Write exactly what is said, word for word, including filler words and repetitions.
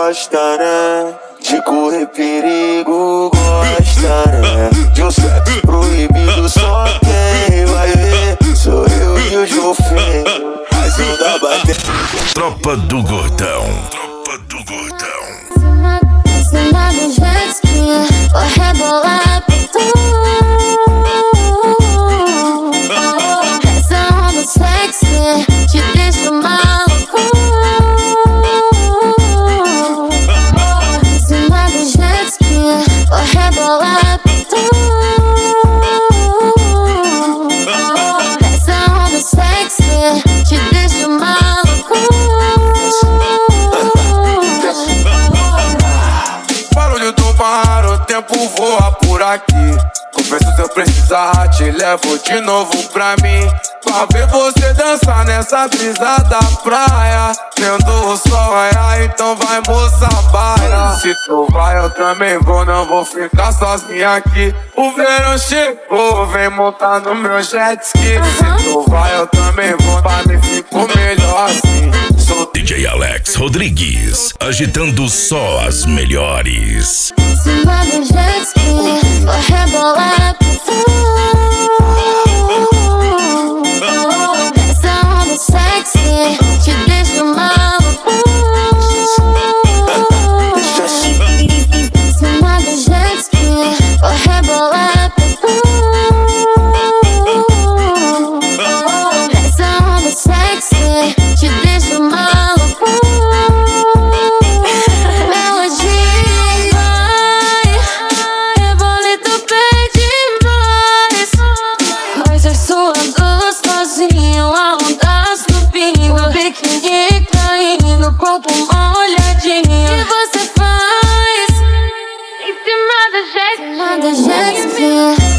gosta, né? De correr perigo, gosta, né? De um sexo proibido, só quem vai ver sou eu e os golfinhos. Mas não dá bater. Tropa do Gordão. Tropa do Gordão. Cima do jet ski, vou rebolar por tu. Essa onda sexy te deixa maluco. Cima do jet ski, vou rebolar por tu. Essa onda sexy te deixa maluco. Barulho do mar, o tempo voa por aqui. Confesso, se eu precisar, te levo de novo pra mim. Pra ver você dançar nessa brisa da praia. Vendo o sol raiar, então vai, moça, baia. Se tu vai, eu também vou, não vou ficar sozinha aqui. O verão chegou, vem montar no meu jet ski. Se tu vai, eu também vou, pra mim fico melhor assim. Sou D J Alex Rodrigues, agitando só as melhores. Cima do jet ski, vou rebolar por tu. Essa onda sexy te deixa maluco. Cima do jet ski, vou rebolar por tu. Essa onda sexy te deixa maluco. Melodia vai, rebolito pede mais. Nós dois suando sozinho, a onda subindo, biquíni caindo, corpo molhadinho. O que você faz? Em cima do jet ski, cima do jet ski.